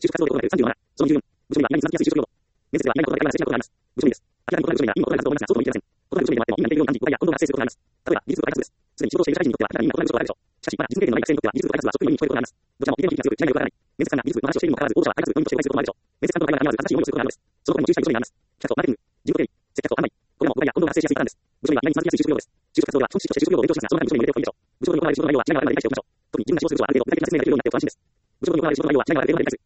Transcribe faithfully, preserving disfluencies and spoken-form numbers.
就職活動で行われるさんじゅうのなな、そのにじゅうよん、部署には南に参加しやすい就職用語。面接では何かことが大切なことがあります。部署にです。明らかに異なる部署には意味の異なる活動を思いますが、そうとも言い切れません。異なる部署にでもあっても、みんな似ているように感じ、誤解や混同が発生することがあります。例えば、技術部開発部です。すでに仕事をしている社会人にとっては、明らかに意味が異なる部署があるでしょう。しかし、まだ技術経験のない学生にとっては、技術部開発部は職員のように聞こえることがあります。どちらも意見の意識が強く、違いがよくわからない。面接官が技術部の話をしているにもかかわらず、応募者は開発部のみとして誤解することもあるでしょう。面接官との会話が必ず正しい思いをすることがあるのです。その他にも注意したい部署にあります。企画とマーケティング、事務経理、接客と販売。これらも誤解や混同が発生しやすいパターンです。部署には南に参加しやすい就職用語です。就職活動では、組織として就職用語を勉強しますが、その他に部署に入れておくといいでしょう。部署に行われる仕事の内容は違いがあるまで理解しておきましょう。特に自分が仕事する部署はある程度、具体的な説明ができるようになっておくと安心です。部署に行われる仕事の内容は違いがある程度理解する。